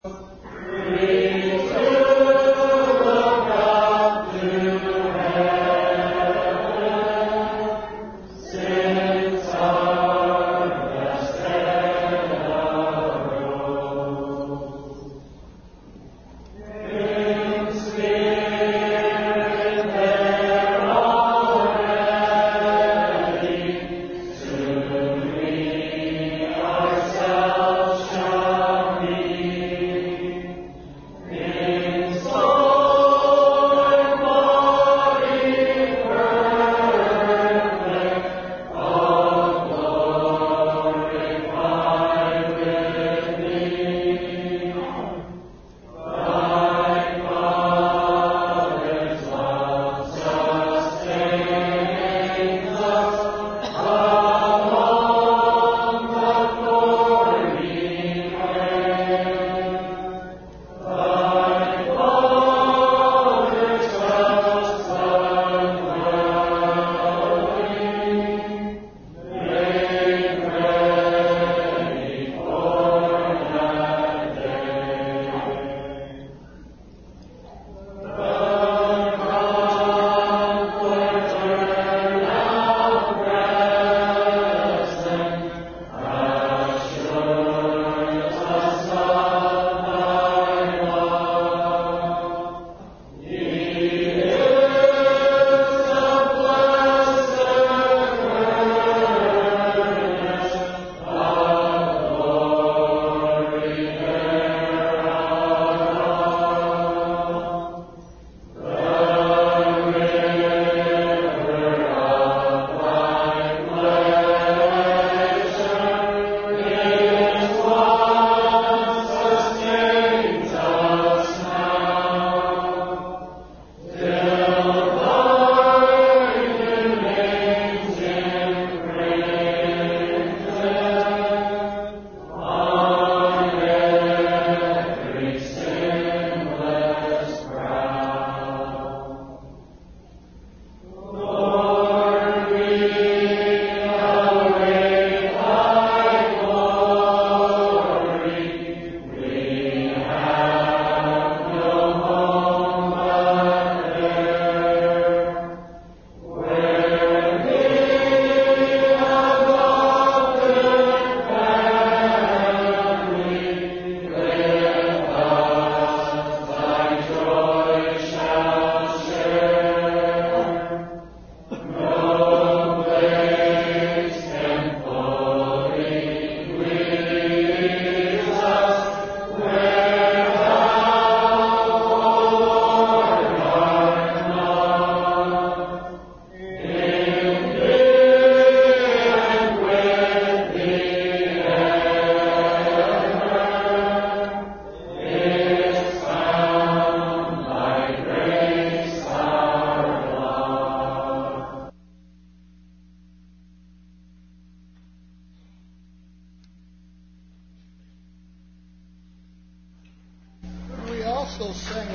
also sing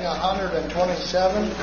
127?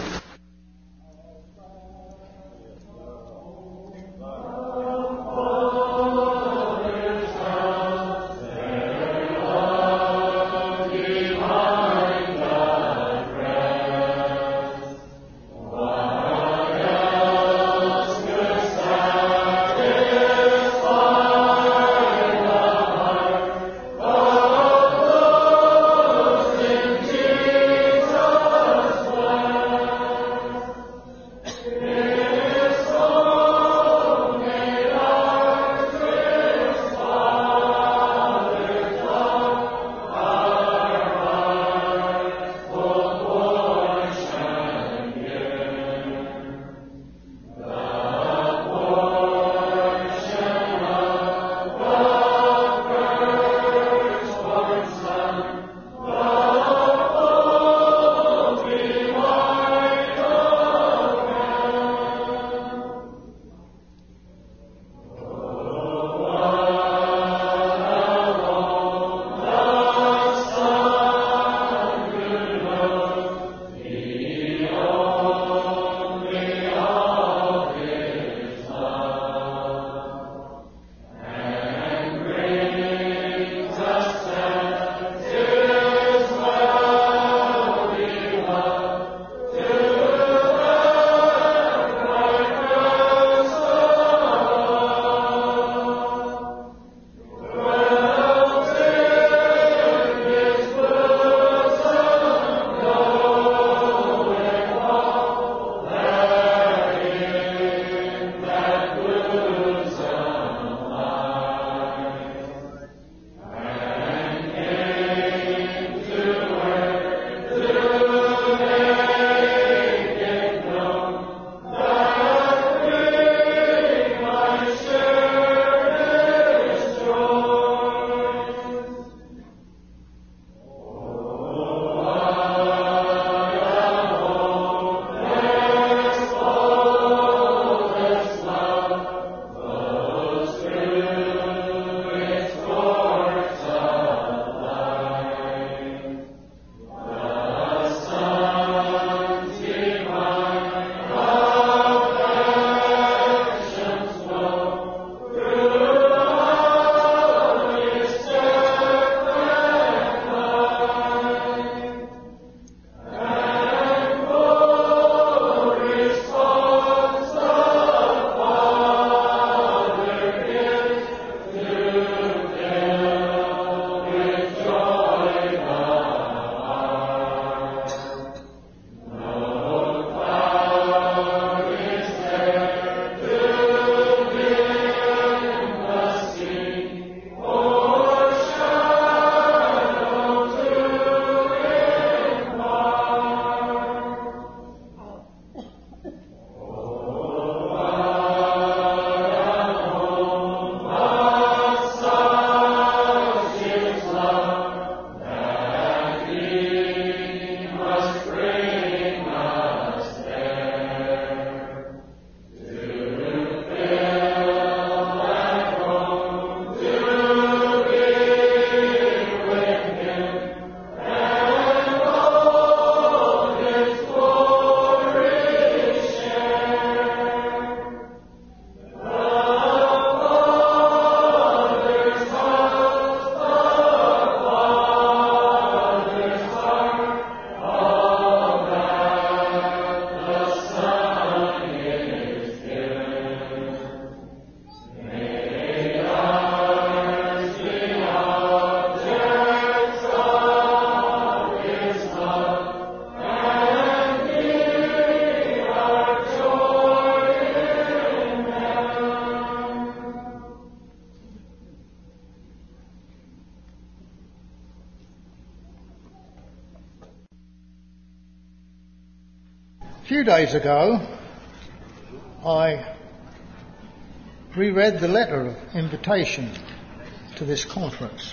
few days ago, I reread the letter of invitation to this conference.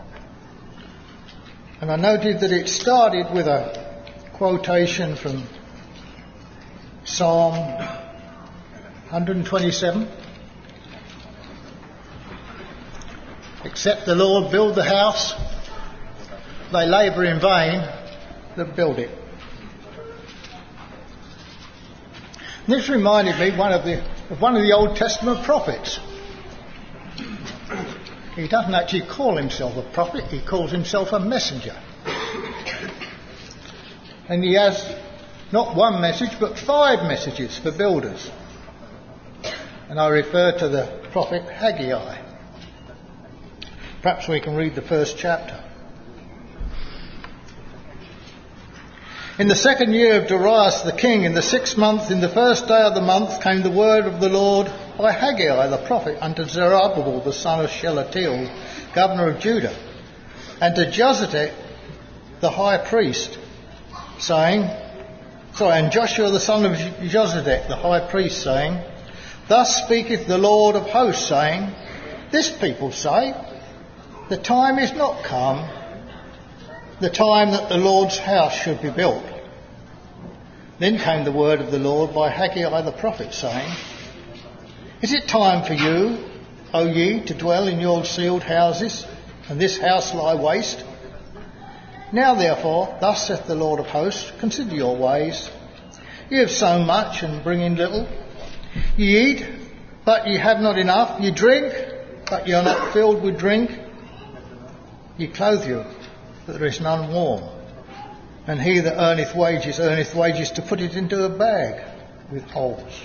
And I noted that it started with a quotation from Psalm 127. Except the Lord build the house, they labour in vain that build it. And this reminded me of one of the Old Testament prophets. He doesn't actually call himself a prophet, he calls himself a messenger. And he has not one message but 5 messages for builders. And I refer to the prophet Haggai. Perhaps we can read the first chapter. In the 2nd year of Darius the king, in the 6th month, in the 1st day of the month, came the word of the Lord by Haggai the prophet unto Zerubbabel the son of Shealtiel, governor of Judah, and to Josedek the high priest, and Joshua the son of Josedek the high priest, saying, Thus speaketh the Lord of hosts, saying, This people say, The time is not come, the time that the Lord's house should be built. Then came the word of the Lord by Haggai the prophet, saying, Is it time for you, O ye, to dwell in your sealed houses, and this house lie waste? Now therefore, thus saith the Lord of hosts, consider your ways. Ye have sown much and bring in little. Ye eat, but ye have not enough. Ye drink, but ye are not filled with drink. Ye clothe you, but there is none warm. And he that earneth wages to put it into a bag with holes.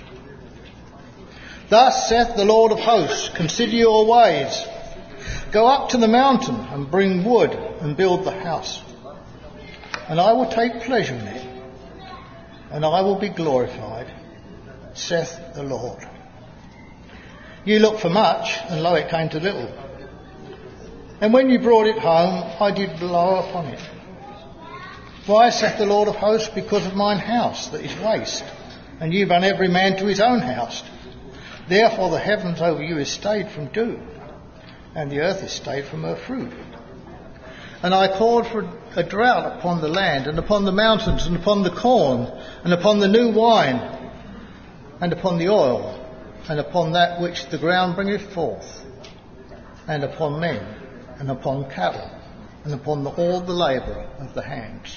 Thus saith the Lord of hosts, consider your ways. Go up to the mountain and bring wood and build the house. And I will take pleasure in it, and I will be glorified, saith the Lord. Ye looked for much, and lo, it came to little. And when you brought it home, I did blow upon it. Why, saith the Lord of hosts? Because of mine house that is waste, and ye run every man to his own house. Therefore the heavens over you is stayed from dew, and the earth is stayed from her fruit. And I called for a drought upon the land, and upon the mountains, and upon the corn, and upon the new wine, and upon the oil, and upon that which the ground bringeth forth, and upon men, and upon cattle, and upon all the labour of the hands.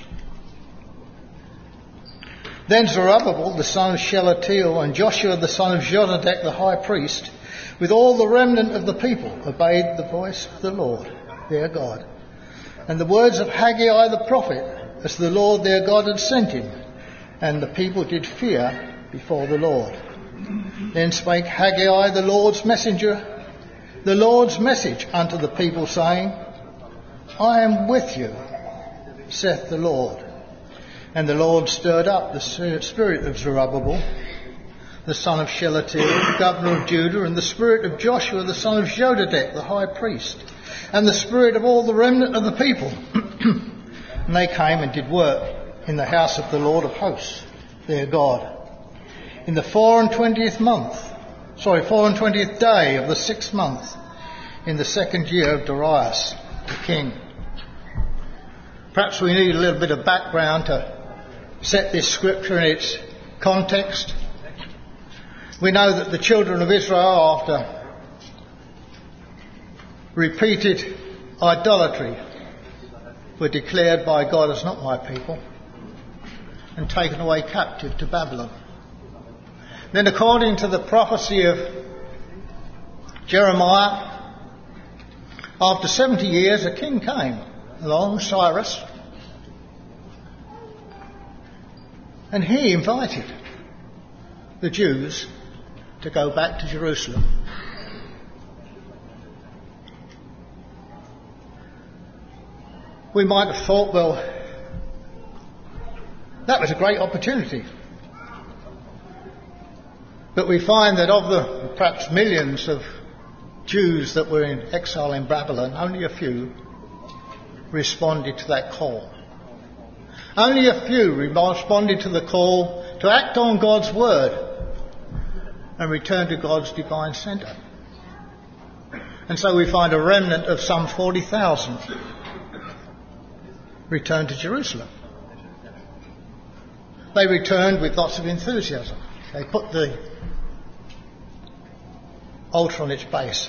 Then Zerubbabel the son of Shealtiel and Joshua the son of Josedek the high priest, with all the remnant of the people, obeyed the voice of the Lord their God, and the words of Haggai the prophet, as the Lord their God had sent him. And the people did fear before the Lord. Then spake Haggai the Lord's messenger, the Lord's message unto the people, saying, I am with you, saith the Lord. And the Lord stirred up the spirit of Zerubbabel, the son of Shealtiel, governor of Judah, and the spirit of Joshua, the son of Josedek, the high priest, and the spirit of all the remnant of the people. And they came and did work in the house of the Lord of hosts, their God, in the 24th day of the 6th month, in the 2nd year of Darius the king. Perhaps we need a little bit of background to set this scripture in its context. We know that the children of Israel, after repeated idolatry, were declared by God as not my people and taken away captive to Babylon. Then, according to the prophecy of Jeremiah, after 70 years a king came along, Cyrus, and he invited the Jews to go back to Jerusalem. We might have thought, well, that was a great opportunity. But we find that of the perhaps millions of Jews that were in exile in Babylon, only a few responded to that call. Only a few responded to the call to act on God's word and return to God's divine centre. And so we find a remnant of some 40,000 returned to Jerusalem. They returned with lots of enthusiasm. They put the altar on its base.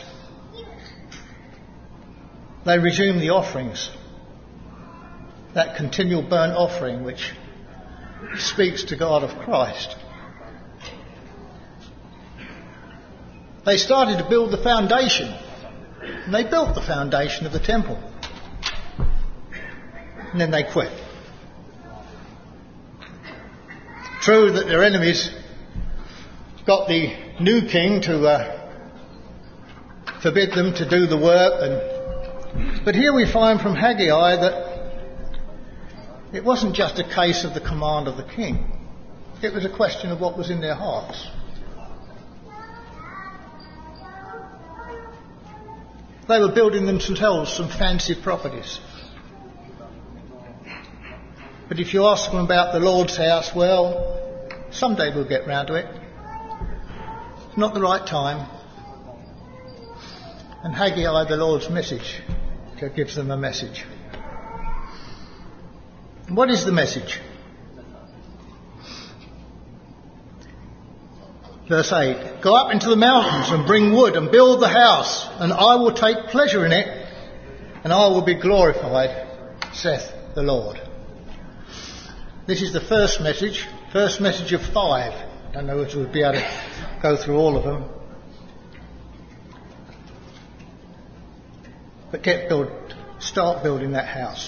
They resumed the offerings, that continual burnt offering which speaks to God of Christ. They started to build the foundation, and they built the foundation of the temple. And then they quit. True that their enemies got the new king to forbid them to do the work, but here we find from Haggai that it wasn't just a case of the command of the king. It was a question of what was in their hearts. They were building themselves some fancy properties. But if you ask them about the Lord's house, well, someday we'll get round to it. It's not the right time. And Haggai, the Lord's message, gives them a message. What is the message? Verse 8, go up into the mountains and bring wood and build the house, and I will take pleasure in it, and I will be glorified, saith the Lord. This is the first message of 5. I don't know if we'll be able to go through all of them. But start building that house.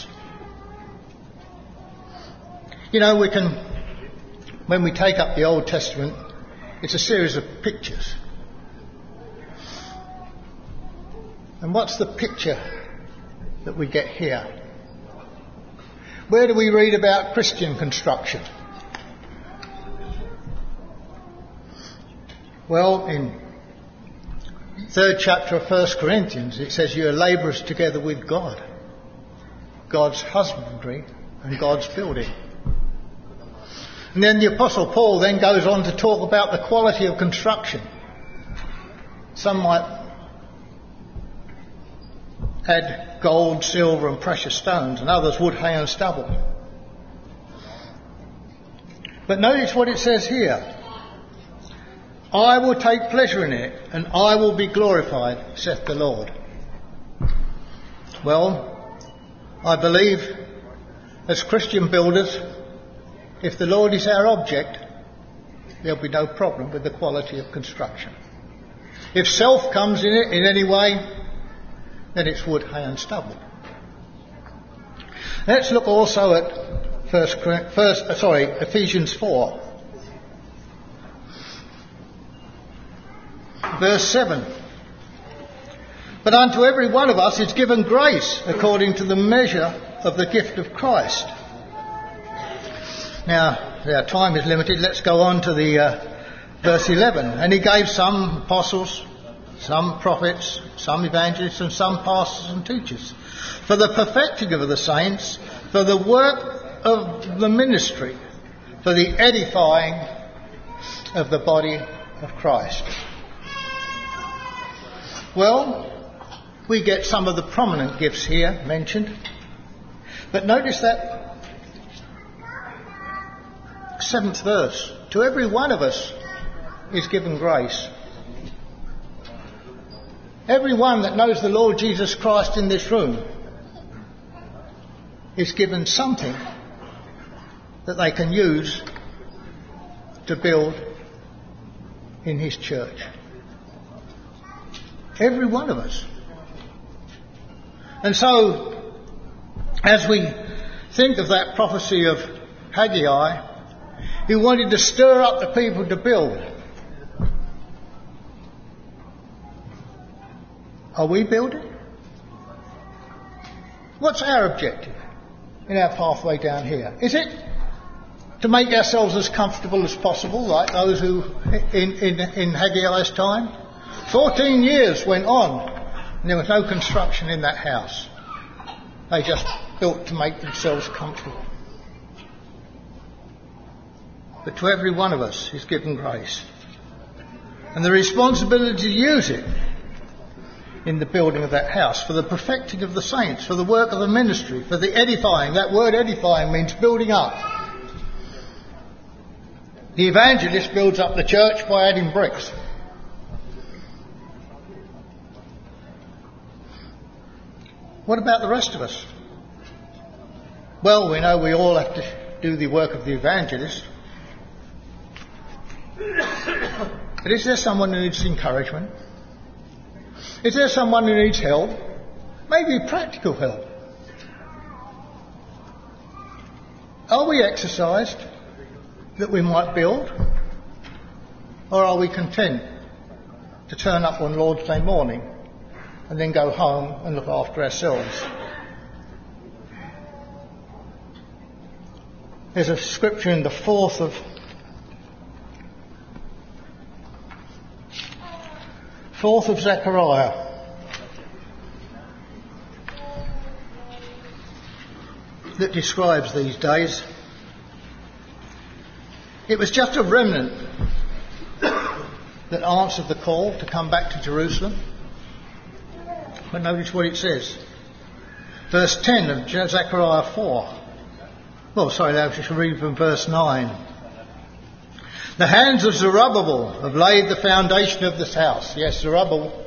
You know, when we take up the Old Testament, it's a series of pictures. And what's the picture that we get here? Where do we read about Christian construction? Well, in 3rd chapter of 1 Corinthians, it says you are labourers together with God. God's husbandry and God's building. And then the Apostle Paul then goes on to talk about the quality of construction. Some might add gold, silver and precious stones, and others wood, hay and stubble. But notice what it says here. I will take pleasure in it, and I will be glorified, saith the Lord. Well, I believe as Christian builders, if the Lord is our object, there'll be no problem with the quality of construction. If self comes in it in any way, then it's wood, hay and stubble. Let's look also at Ephesians 4. Verse 7. But unto every one of us is given grace according to the measure of the gift of Christ. Now, our time is limited. Let's go on to the verse 11. And he gave some apostles, some prophets, some evangelists, and some pastors and teachers, for the perfecting of the saints, for the work of the ministry, for the edifying of the body of Christ. Well, we get some of the prominent gifts here mentioned. But notice that 7th verse. To every one of us is given grace. Everyone that knows the Lord Jesus Christ in this room is given something that they can use to build in his church. Every one of us. And so, as we think of that prophecy of Haggai, he wanted to stir up the people to build. Are we building? What's our objective in our pathway down here? Is it to make ourselves as comfortable as possible, like those who in Haggai's time? 14 years went on and there was no construction in that house. They just built to make themselves comfortable. but to every one of us is given grace. And the responsibility to use it in the building of that house, for the perfecting of the saints, for the work of the ministry, for the edifying. That word edifying means building up. The evangelist builds up the church by adding bricks. What about the rest of us? Well, we know we all have to do the work of the evangelist. But is there someone who needs encouragement? Is there someone who needs help? Maybe practical help. Are we exercised that we might build? Or are we content to turn up on Lord's Day morning and then go home and look after ourselves? There's a scripture in the 4th of Zechariah. That describes these days. It was just a remnant that answered the call to come back to Jerusalem. But notice what it says. Verse 10 of Zechariah 4. Well, sorry, I should read from verse 9. The hands of Zerubbabel have laid the foundation of this house. Yes, Zerubbabel.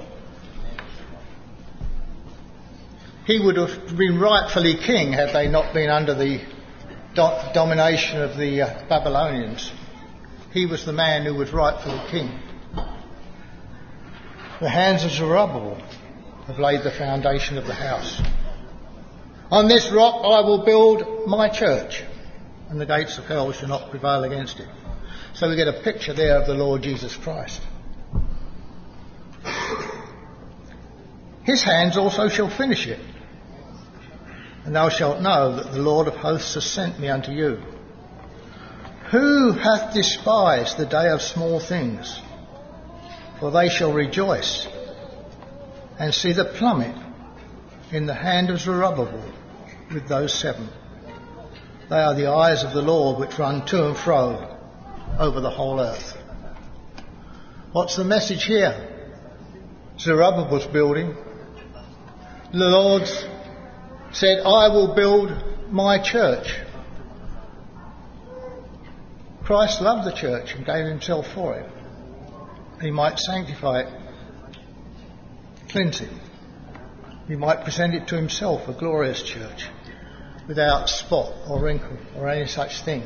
He would have been rightfully king had they not been under the domination of the Babylonians. He was the man who was rightfully king. The hands of Zerubbabel have laid the foundation of the house. On this rock I will build my church, and the gates of hell shall not prevail against it. So we get a picture there of the Lord Jesus Christ. His hands also shall finish it. And thou shalt know that the Lord of hosts has sent me unto you. Who hath despised the day of small things? For they shall rejoice and see the plummet in the hand of Zerubbabel with those 7. They are the eyes of the Lord which run to and fro over the whole earth. What's the message here? Zerubbabel's building. The Lord said, I will build my church. Christ loved the church and gave himself for it. He might sanctify it, cleanse it. He might present it to himself, a glorious church, without spot or wrinkle or any such thing.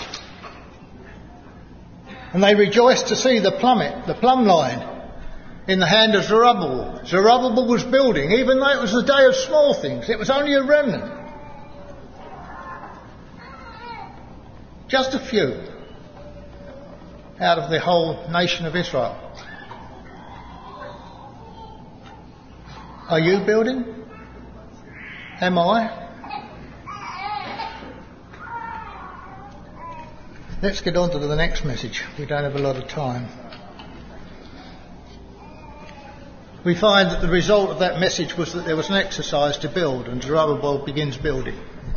And they rejoiced to see the plummet, the plumb line, in the hand of Zerubbabel. Zerubbabel was building, even though it was the day of small things. It was only a remnant. Just a few out of the whole nation of Israel. Are you building? Am I? Let's get on to the next message. We don't have a lot of time. We find that the result of that message was that there was an exercise to build, and Zerubbabel begins building.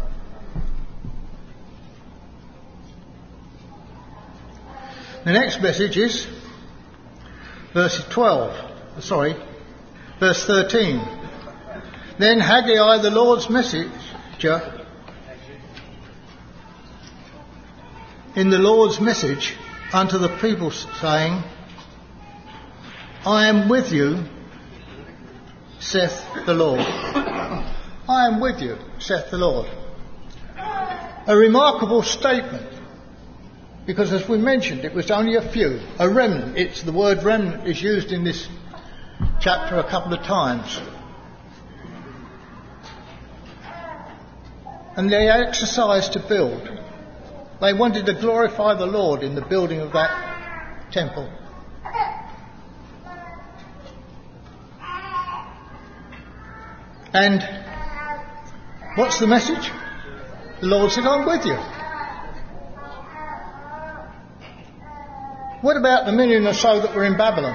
The next message is verse 13. Then Haggai, the Lord's messenger, in the Lord's message unto the people, saying, I am with you, saith the Lord. I am with you, saith the Lord. A remarkable statement, because as we mentioned, it was only a few, a remnant. The word remnant is used in this chapter a couple of times. And they exercised to build. They wanted to glorify the Lord in the building of that temple. And what's the message? The Lord said, I'm with you. What about the million or so that were in Babylon?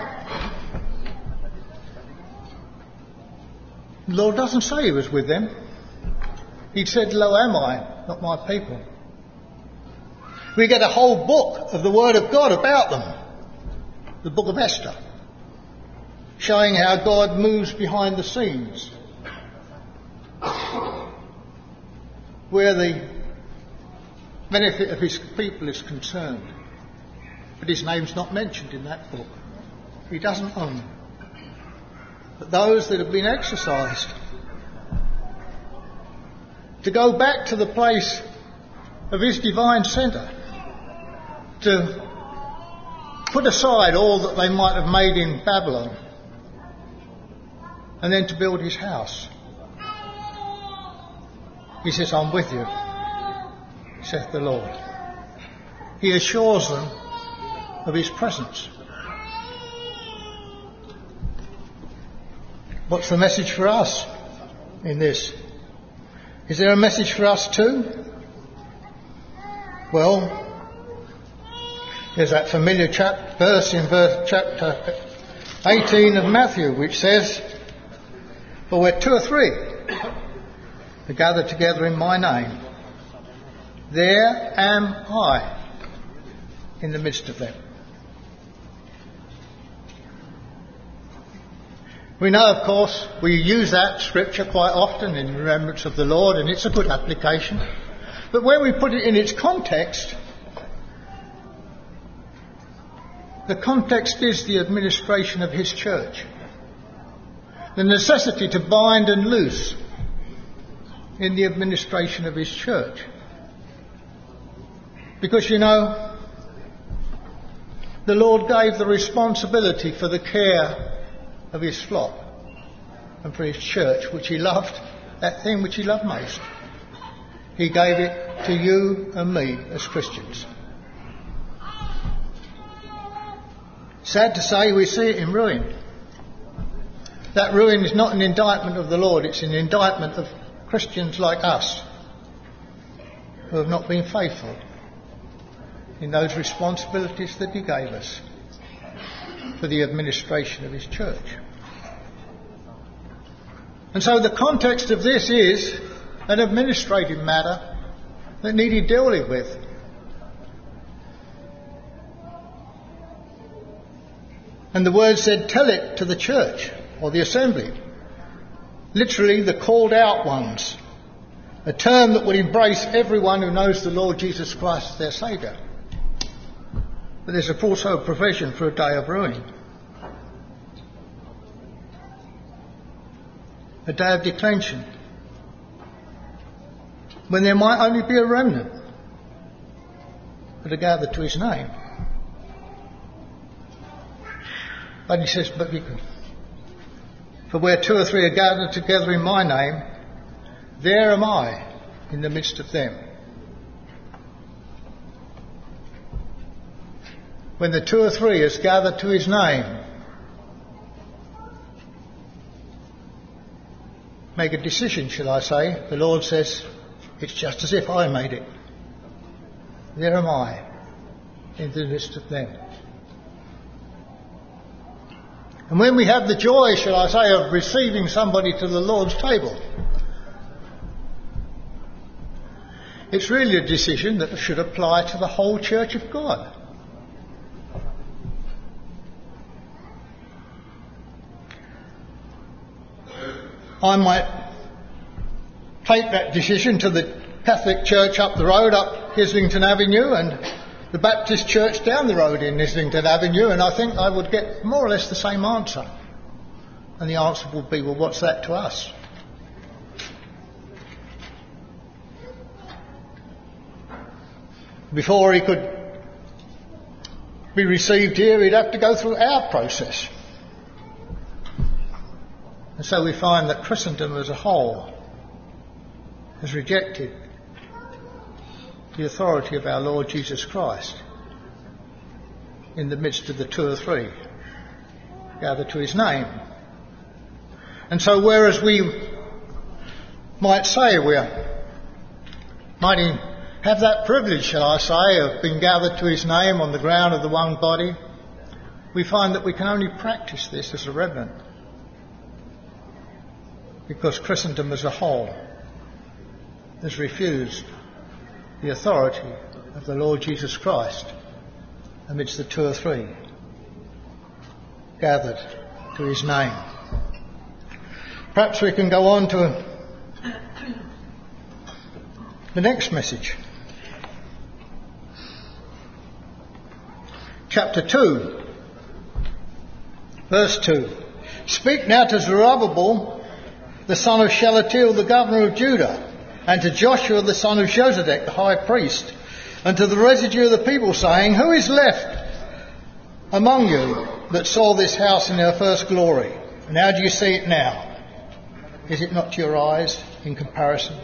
The Lord doesn't say he was with them. He said, lo am I, not my people. We get a whole book of the Word of God about them, the book of Esther, showing how God moves behind the scenes, where the benefit of his people is concerned. But his name's not mentioned in that book. He doesn't own them. But those that have been exercised to go back to the place of his divine centre, to put aside all that they might have made in Babylon, and then to build his house. He says, I'm with you, saith the Lord. He assures them of his presence. What's the message for us in this? Is there a message for us too? Well, there's that familiar verse in chapter 18 of Matthew, which says, for where 2 or 3 are gathered together in my name, there am I in the midst of them. We know, of course, we use that scripture quite often in remembrance of the Lord, and it's a good application. But when we put it in its context, the context is the administration of his church. The necessity to bind and loose in the administration of his church. Because, you know, the Lord gave the responsibility for the care of his flock and for his church, which he loved, that thing which he loved most. He gave it to you and me as Christians. Sad to say, we see it in ruin. That ruin is not an indictment of the Lord, it's an indictment of Christians like us who have not been faithful in those responsibilities that he gave us for the administration of his church. And so the context of this is an administrative matter that needed dealing with. And the word said, tell it to the church or the assembly. Literally, the called out ones. A term that would embrace everyone who knows the Lord Jesus Christ as their Saviour. But there's also a provision for a day of ruin. A day of declension. When there might only be a remnant that are gathered to his name. But he says, for where 2 or 3 are gathered together in my name, there am I in the midst of them. When the 2 or 3 is gathered to his name, make a decision, shall I say. The Lord says, it's just as if I made it. There am I in the midst of them. And when we have the joy, shall I say, of receiving somebody to the Lord's table, it's really a decision that should apply to the whole church of God. I might take that decision to the Catholic Church up the road, up Islington Avenue, and the Baptist Church down the road in Islington Avenue, and I think I would get more or less the same answer. And the answer would be, well, what's that to us? Before he could be received here, he'd have to go through our process. And so we find that Christendom as a whole has rejected the authority of our Lord Jesus Christ in the midst of the 2 or 3 gathered to his name. And so whereas we might say we might have that privilege, shall I say, of being gathered to his name on the ground of the one body, we find that we can only practice this as a remnant because Christendom as a whole has refused the authority of the Lord Jesus Christ amidst the two or three gathered to his name. Perhaps we can go on to the next message. Chapter 2, verse 2. Speak now to Zerubbabel, the son of Shealtiel, the governor of Judah, and to Joshua, the son of Jozadak, the high priest, and to the residue of the people, saying, Who is left among you that saw this house in her first glory? And how do you see it now? Is it not to your eyes in comparison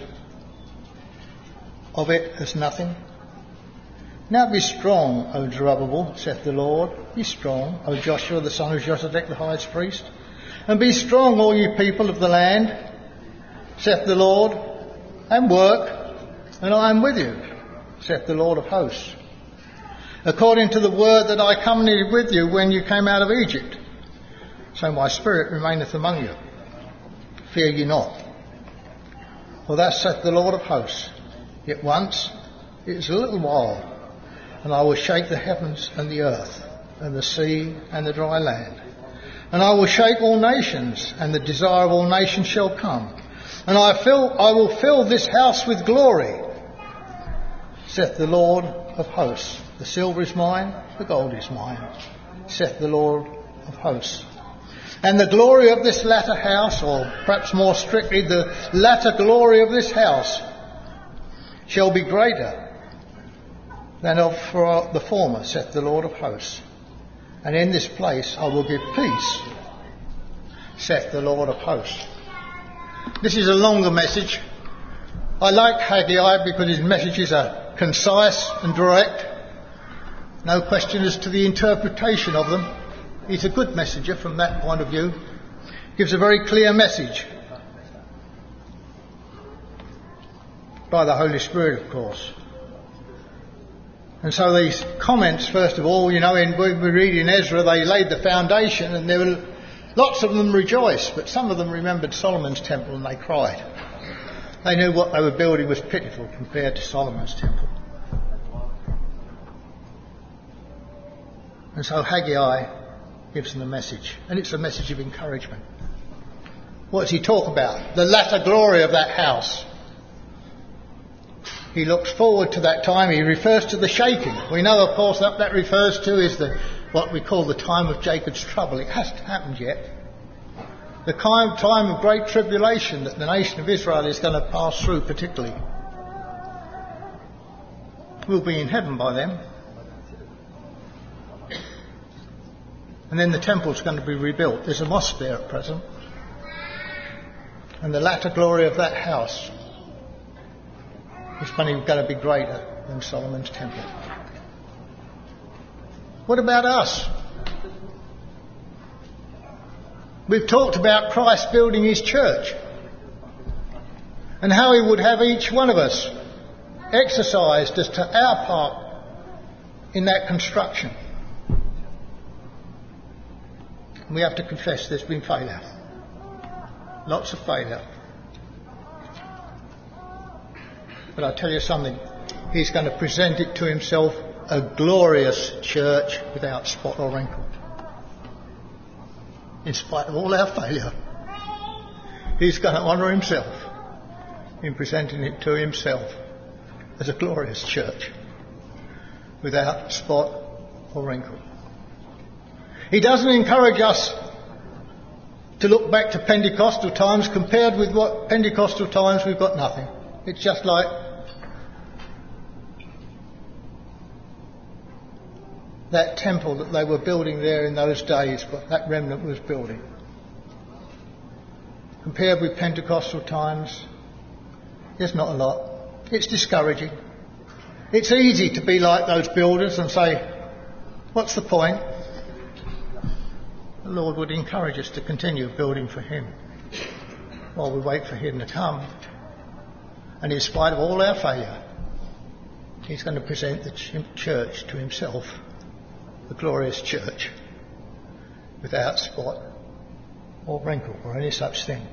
of it as nothing? Now be strong, O Zerubbabel, saith the Lord. Be strong, O Joshua, the son of Jozadak, the high priest. And be strong, all you people of the land, saith the Lord, and work, and I am with you, saith the Lord of hosts. According to the word that I accompanied with you when you came out of Egypt, so my spirit remaineth among you. Fear ye not. For thus saith the Lord of hosts, Yet once, it is a little while, and I will shake the heavens and the earth, and the sea and the dry land. And I will shake all nations, and the desire of all nations shall come. And I will fill this house with glory, saith the Lord of hosts. The silver is mine, the gold is mine, saith the Lord of hosts. And the glory of this latter house, or perhaps more strictly, the latter glory of this house, shall be greater than of the former, saith the Lord of hosts. And in this place I will give peace, saith the Lord of hosts. This is a longer message. I like Haggai because his messages are concise and direct. No question as to the interpretation of them. He's a good messenger from that point of view. Gives a very clear message. By the Holy Spirit, of course. And so these comments, first of all, when we read in Ezra, they laid the foundation, and there were lots of them rejoiced, but some of them remembered Solomon's temple and they cried. They knew what they were building was pitiful compared to Solomon's temple. And so Haggai gives them a message, and it's a message of encouragement. What does he talk about? The latter glory of that house. He looks forward to that time. He refers to the shaking. We know, of course, that refers to is what we call the time of Jacob's trouble. It hasn't happened yet. The time of great tribulation that the nation of Israel is going to pass through particularly. We'll be in heaven by then. And then the temple's going to be rebuilt. There's a mosque there at present. And the latter glory of that house is going to be greater than Solomon's temple. What about us? We've talked about Christ building his church and how he would have each one of us exercised as to our part in that construction. We have to confess there's been failure. Lots of failure. But I'll tell you something. He's going to present it to himself a glorious church without spot or wrinkle. In spite of all our failure, he's going to honour himself in presenting it to himself as a glorious church without spot or wrinkle. He doesn't encourage us to look back to Pentecostal times. Compared with what Pentecostal times, we've got nothing. It's just like that temple that they were building there in those days, what that remnant was building. Compared with Pentecostal times, there's not a lot. It's discouraging. It's easy to be like those builders and say, what's the point? The Lord would encourage us to continue building for him while we wait for him to come. And in spite of all our failure, he's going to present the church to himself, the glorious church, without spot or wrinkle or any such thing.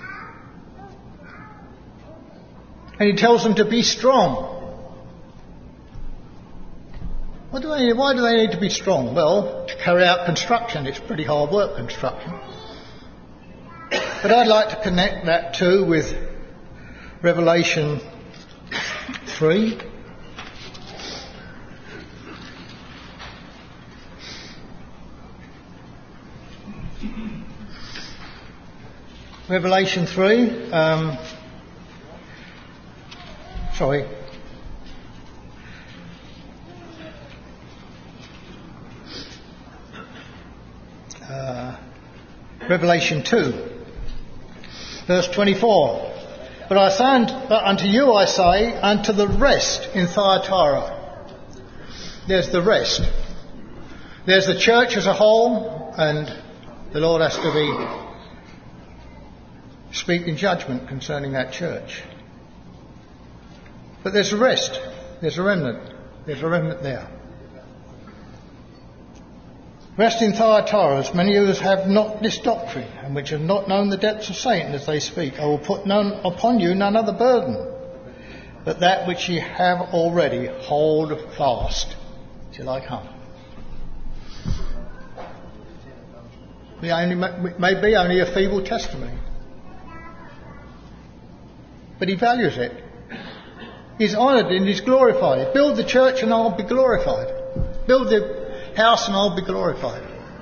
And he tells them to be strong. Why do they need to be strong? Well, to carry out construction, it's pretty hard work, construction. But I'd like to connect that too with Revelation 3. Revelation 3, Revelation 2, verse 24. But unto you I say, unto the rest in Thyatira. There's the rest. There's the church as a whole, and the Lord has to be speaking judgment concerning that church. But there's a rest. There's a remnant. There's a remnant there. Rest in Thyatira, as many of us have not this doctrine, and which have not known the depths of Satan as they speak. I will put upon you none other burden, but that which ye have already, hold fast till I come. It may be only a feeble testimony, but he values it. He's honoured and he's glorified. Build the church and I'll be glorified. Build the house and I'll be glorified.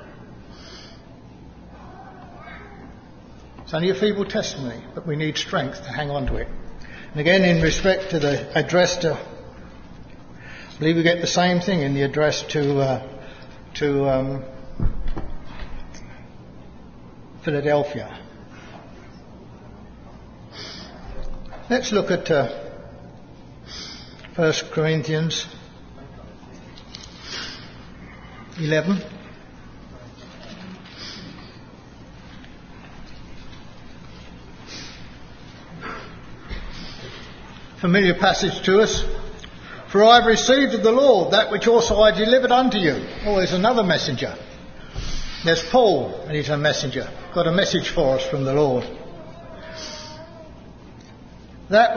It's only a feeble testimony, but we need strength to hang on to it. And again, in respect to the address to, I believe we get the same thing in the address to Philadelphia. Let's look at 1 Corinthians 11. Familiar passage to us. For I have received of the Lord that which also I delivered unto you. Oh, there's another messenger. There's Paul, and he's a messenger. Got a message for us from the Lord. That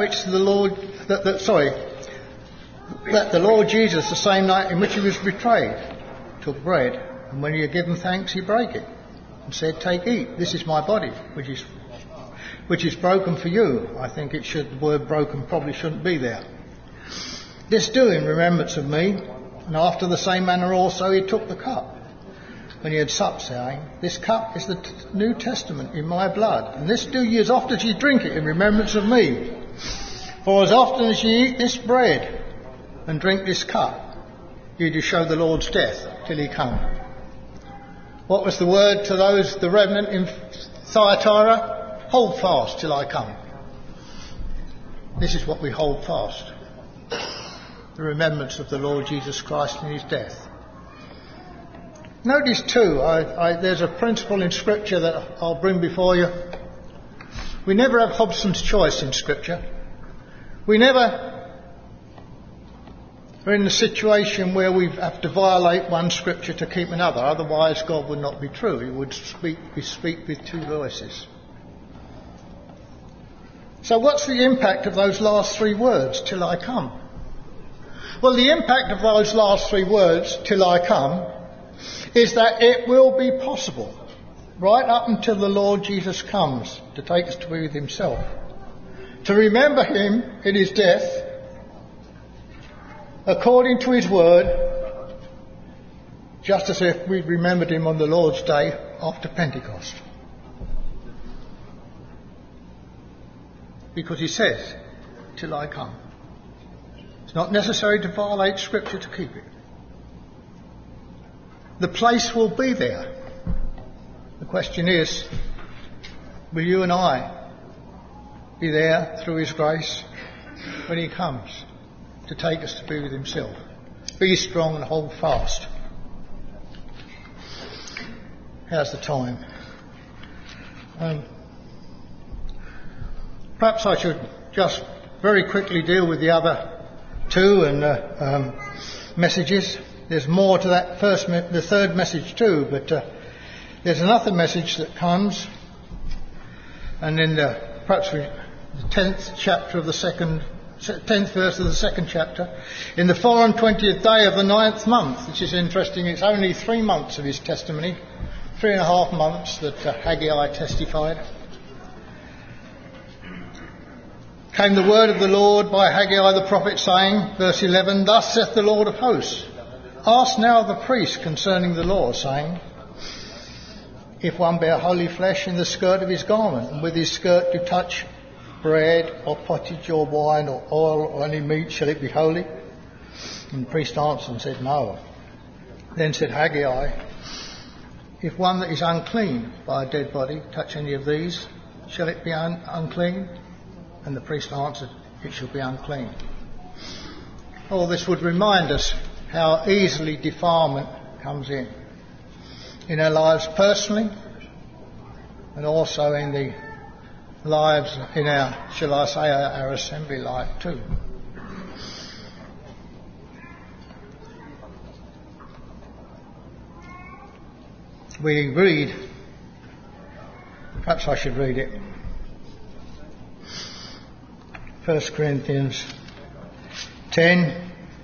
the Lord Jesus, the same night in which he was betrayed, took bread, and when he had given thanks, he brake it, and said, Take, eat, this is my body, which is broken for you. I think the word broken probably shouldn't be there. This do in remembrance of me. And after the same manner also he took the cup, when he had supped, saying, This cup is the New Testament in my blood, and this do ye as often as ye drink it in remembrance of me. For as often as ye eat this bread and drink this cup, ye do show the Lord's death till he come. What was the word to the remnant in Thyatira? Hold fast till I come. This is what we hold fast. The remembrance of the Lord Jesus Christ and his death. Notice too, there's a principle in Scripture that I'll bring before you. We never have Hobson's choice in Scripture. We never are in the situation where we have to violate one Scripture to keep another. Otherwise God would not be true. He would speak with two voices. So what's the impact of those last three words, till I come? Well, the impact of those last three words, till I come, is that it will be possible, right up until the Lord Jesus comes to take us to be with himself, to remember him in his death, according to his word, just as if we remembered him on the Lord's Day after Pentecost. Because he says, till I come. It's not necessary to violate Scripture to keep it. The place will be there. The question is, will you and I be there through his grace when he comes to take us to be with himself? Be strong and hold fast. How's the time? Perhaps I should just very quickly deal with the other two and messages. There's more to that the third message too, but there's another message that comes, and in the 10th chapter of the second 10th verse of the 2nd chapter. In the 24th day of the 9th month, which is interesting, it's only 3 months of his testimony, 3.5 months that Haggai testified. Came the word of the Lord by Haggai the prophet, saying, verse 11, Thus saith the Lord of hosts, Ask now the priest concerning the law, saying, If one bear holy flesh in the skirt of his garment, and with his skirt do touch bread or pottage or wine or oil or any meat, shall it be holy? And the priest answered and said, No. Then said Haggai, If one that is unclean by a dead body touch any of these, shall it be unclean? And the priest answered, It shall be unclean. All this would remind us how easily defilement comes in our lives personally, and also in the lives in our, shall I say, our assembly life too. We read, perhaps I should read it, 1 Corinthians 10.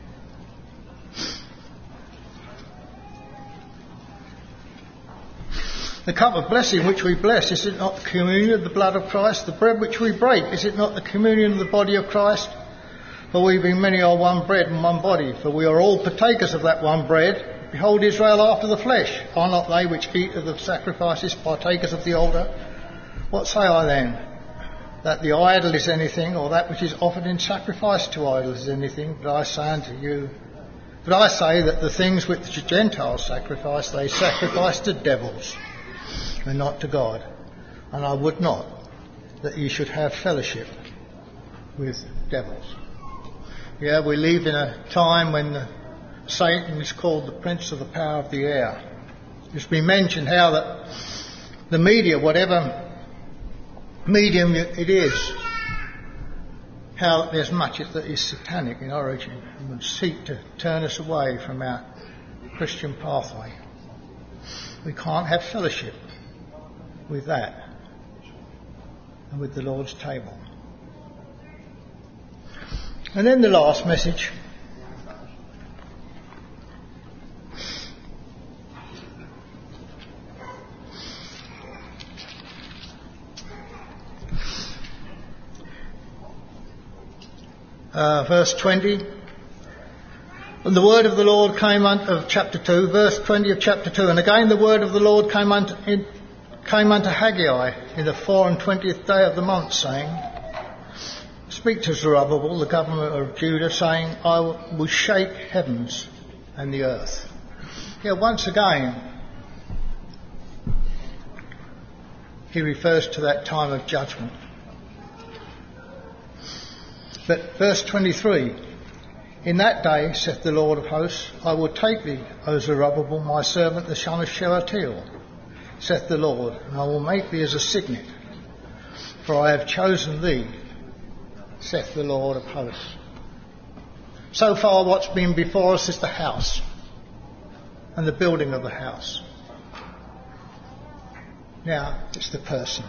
The cup of blessing which we bless, is it not the communion of the blood of Christ? The bread which we break, is it not the communion of the body of Christ? For we being many are one bread and one body, for we are all partakers of that one bread. Behold Israel after the flesh, are not they which eat of the sacrifices partakers of the altar? What say I then? That the idol is anything, or that which is offered in sacrifice to idols is anything? But I say unto you, but I say that the things which the Gentiles sacrifice, they sacrifice to devils, and not to God. And I would not that ye should have fellowship with devils. Yeah, we live in a time when Satan is called the prince of the power of the air. It's been mentioned how that the media, whatever medium it is, how there's much that is satanic in origin and would seek to turn us away from our Christian pathway. We can't have fellowship with that and with the Lord's table. And then the last message. Verse 20. And the word of the Lord came of chapter 2, verse 20 of chapter 2. And again the word of the Lord came unto Haggai in the 24th day of the month, saying, Speak to Zerubbabel, the governor of Judah, saying, I will shake heavens and the earth. Yeah, once again, he refers to that time of judgment. But verse 23, In that day, saith the Lord of hosts, I will take thee, O Zerubbabel, my servant, the son of Shealtiel, saith the Lord, and I will make thee as a signet, for I have chosen thee, saith the Lord of hosts. So far what's been before us is the house and the building of the house. Now it's the person.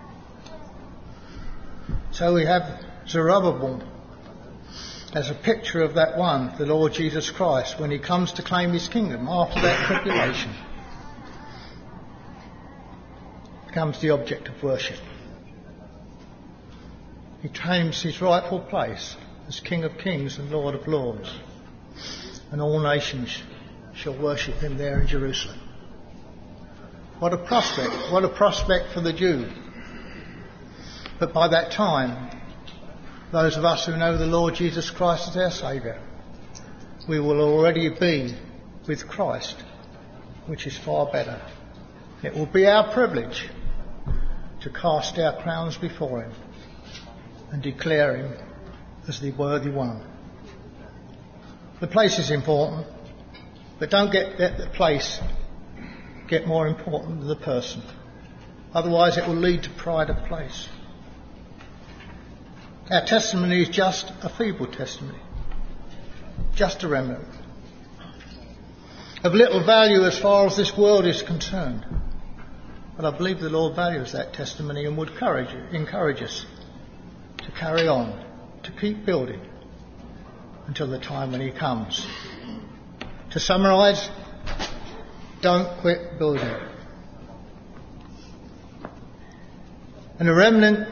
So we have Zerubbabel as a picture of that one, the Lord Jesus Christ, when he comes to claim his kingdom after that tribulation. Becomes the object of worship. He claims his rightful place as King of Kings and Lord of Lords, and all nations shall worship him there in Jerusalem. What a prospect for the Jew. But by that time, those of us who know the Lord Jesus Christ as our Saviour, we will already be with Christ, which is far better. It will be our privilege to cast our crowns before him and declare him as the worthy one. The place is important, but don't get the place get more important than the person. Otherwise it will lead to pride of place. Our testimony is just a feeble testimony, just a remnant, of little value as far as this world is concerned. But I believe the Lord values that testimony and would encourage us to carry on to keep building until the time when he comes. To summarise, don't quit building. And the remnant,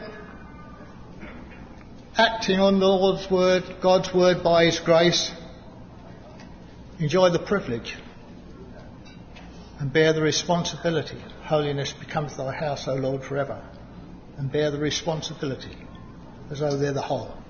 acting on the Lord's word, God's word by his grace, enjoy the privilege and bear the responsibility. Holiness becomes thy house, O Lord, forever. And bear the responsibility as though they're the whole.